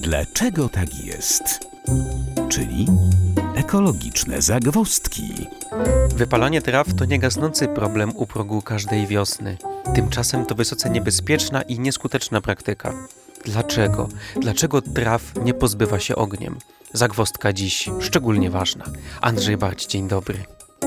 Dlaczego tak jest? Czyli ekologiczne zagwozdki. Wypalanie traw to niegasnący problem u progu każdej wiosny. Tymczasem to wysoce niebezpieczna i nieskuteczna praktyka. Dlaczego? Dlaczego traw nie pozbywa się ogniem? Zagwozdka dziś szczególnie ważna. Andrzej Barć, dzień dobry.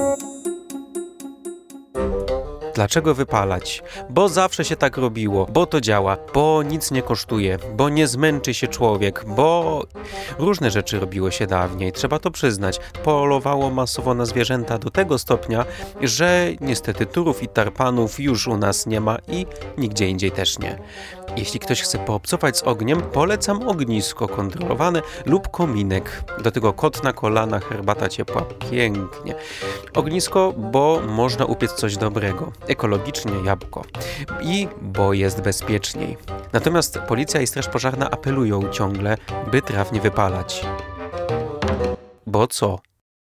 Dlaczego wypalać? Bo zawsze się tak robiło, bo to działa, bo nic nie kosztuje, bo nie zmęczy się człowiek, bo różne rzeczy robiło się dawniej, trzeba to przyznać. Polowało masowo na zwierzęta do tego stopnia, że niestety turów i tarpanów już u nas nie ma i nigdzie indziej też nie. Jeśli ktoś chce poobcować z ogniem, polecam ognisko kontrolowane lub kominek. Do tego kot na kolanach, herbata ciepła, pięknie. Ognisko, bo można upiec coś dobrego. Ekologicznie jabłko. I bo jest bezpieczniej. Natomiast policja i straż pożarna apelują ciągle, by traw nie wypalać. Bo co?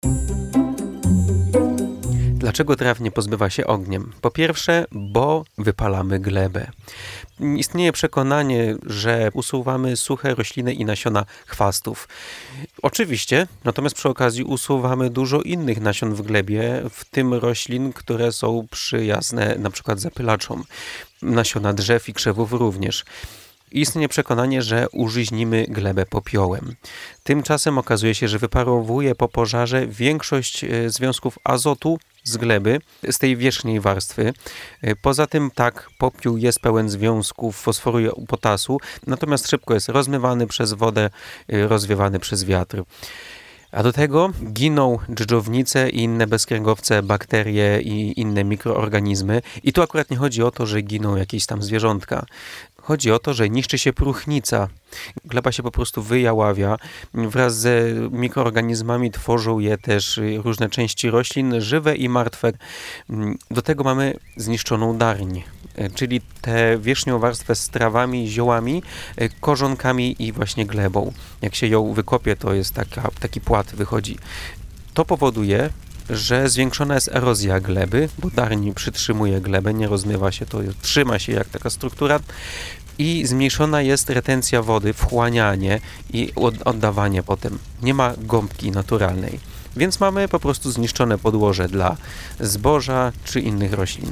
Dlaczego traw nie pozbywa się ogniem? Po pierwsze, bo wypalamy glebę. Istnieje przekonanie, że usuwamy suche rośliny i nasiona chwastów. Oczywiście, natomiast przy okazji usuwamy dużo innych nasion w glebie, w tym roślin, które są przyjazne na przykład zapylaczom. Nasiona drzew i krzewów również. Istnieje przekonanie, że użyźnimy glebę popiołem. Tymczasem okazuje się, że wyparowuje po pożarze większość związków azotu z gleby, z tej wierzchniej warstwy. Poza tym tak, popiół jest pełen związków fosforu i potasu, natomiast szybko jest rozmywany przez wodę, rozwiewany przez wiatr. A do tego giną dżdżownice i inne bezkręgowce, bakterie i inne mikroorganizmy. I tu akurat nie chodzi o to, że giną jakieś tam zwierzątka. Chodzi o to, że niszczy się próchnica. Gleba się po prostu wyjaławia. Wraz ze mikroorganizmami tworzą je też różne części roślin, żywe i martwe. Do tego mamy zniszczoną darń, czyli tę wierzchnią warstwę z trawami, ziołami, korzonkami i właśnie glebą. Jak się ją wykopie, to jest taki płat wychodzi. To powoduje, że zwiększona jest erozja gleby, bo darń przytrzymuje glebę, nie rozmywa się, to trzyma się jak taka struktura i zmniejszona jest retencja wody, wchłanianie i oddawanie potem. Nie ma gąbki naturalnej, więc mamy po prostu zniszczone podłoże dla zboża czy innych roślin.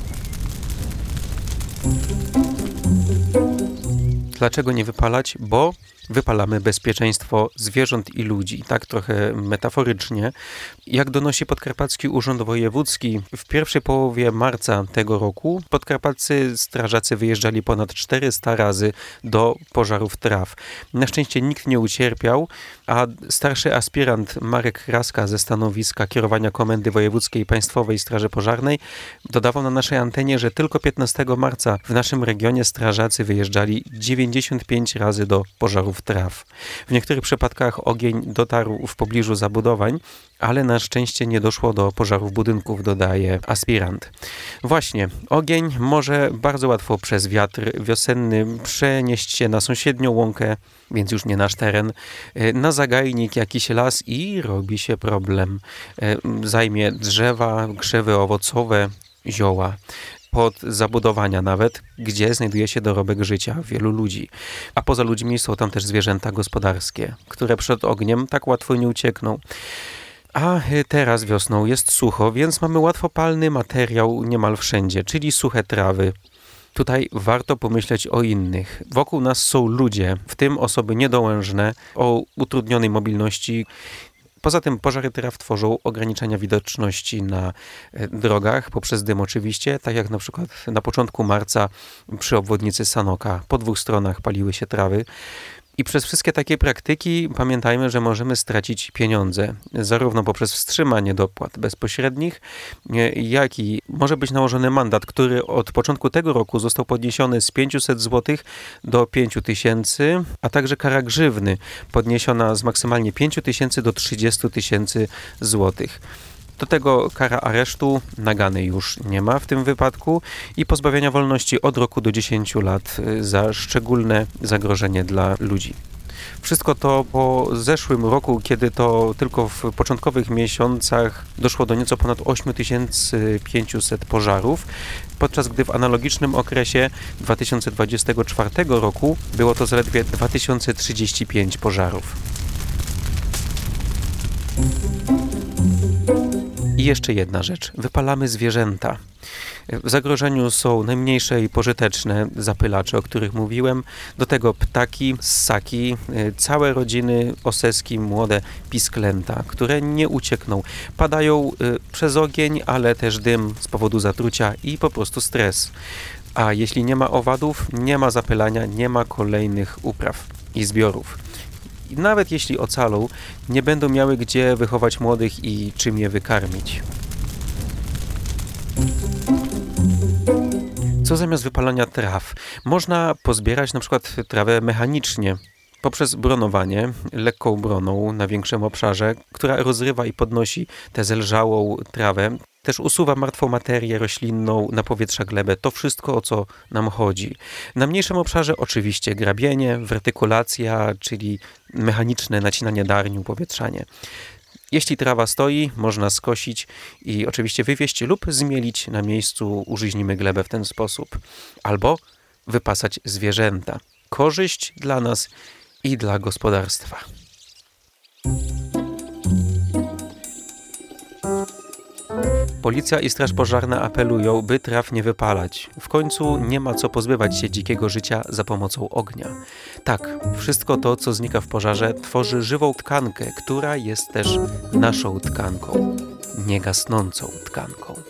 Dlaczego nie wypalać? Bo wypalamy bezpieczeństwo zwierząt i ludzi, tak trochę metaforycznie. Jak donosi Podkarpacki Urząd Wojewódzki, w pierwszej połowie marca tego roku podkarpaccy strażacy wyjeżdżali ponad 400 razy do pożarów traw. Na szczęście nikt nie ucierpiał, a starszy aspirant Marek Kraska ze stanowiska kierowania Komendy Wojewódzkiej Państwowej Straży Pożarnej dodawał na naszej antenie, że tylko 15 marca w naszym regionie strażacy wyjeżdżali 95 razy do pożarów traw. W niektórych przypadkach ogień dotarł w pobliżu zabudowań, ale na szczęście nie doszło do pożarów budynków, dodaje aspirant. Właśnie, ogień może bardzo łatwo przez wiatr wiosenny przenieść się na sąsiednią łąkę, więc już nie nasz teren, na zagajnik, jakiś las i robi się problem. Zajmie drzewa, krzewy owocowe, zioła. Pod zabudowania nawet, gdzie znajduje się dorobek życia wielu ludzi. A poza ludźmi są tam też zwierzęta gospodarskie, które przed ogniem tak łatwo nie uciekną. A teraz wiosną jest sucho, więc mamy łatwopalny materiał niemal wszędzie, czyli suche trawy. Tutaj warto pomyśleć o innych. Wokół nas są ludzie, w tym osoby niedołężne, o utrudnionej mobilności. Poza tym pożary traw tworzą ograniczenia widoczności na drogach, poprzez dym oczywiście, tak jak na przykład na początku marca przy obwodnicy Sanoka. Po 2 stronach paliły się trawy. I przez wszystkie takie praktyki pamiętajmy, że możemy stracić pieniądze, zarówno poprzez wstrzymanie dopłat bezpośrednich, jak i może być nałożony mandat, który od początku tego roku został podniesiony z 500 zł do 5000, a także kara grzywny podniesiona z maksymalnie 5000 do 30 000 złotych. Do tego kara aresztu, nagany już nie ma w tym wypadku i pozbawienia wolności od roku do 10 lat za szczególne zagrożenie dla ludzi. Wszystko to po zeszłym roku, kiedy to tylko w początkowych miesiącach doszło do nieco ponad 8500 pożarów, podczas gdy w analogicznym okresie 2024 roku było to zaledwie 2035 pożarów. I jeszcze jedna rzecz. Wypalamy zwierzęta. W zagrożeniu są najmniejsze i pożyteczne zapylacze, o których mówiłem. Do tego ptaki, ssaki, całe rodziny, oseski, młode pisklęta, które nie uciekną. Padają przez ogień, ale też dym z powodu zatrucia i po prostu stres. A jeśli nie ma owadów, nie ma zapylania, nie ma kolejnych upraw i zbiorów. I nawet jeśli ocalą, nie będą miały gdzie wychować młodych i czym je wykarmić. Co zamiast wypalania traw? Można pozbierać na przykład trawę mechanicznie poprzez bronowanie, lekką broną na większym obszarze, która rozrywa i podnosi tę zelżałą trawę. Też usuwa martwą materię roślinną, napowietrza glebę. To wszystko, o co nam chodzi. Na mniejszym obszarze oczywiście grabienie, wertykulacja, czyli mechaniczne nacinanie darniu, powietrzanie. Jeśli trawa stoi, można skosić i oczywiście wywieźć lub zmielić na miejscu, użyźnimy glebę w ten sposób. Albo wypasać zwierzęta. Korzyść dla nas i dla gospodarstwa. Policja i Straż Pożarna apelują, by traw nie wypalać. W końcu nie ma co pozbywać się dzikiego życia za pomocą ognia. Tak, wszystko to, co znika w pożarze, tworzy żywą tkankę, która jest też naszą tkanką, niegasnącą tkanką.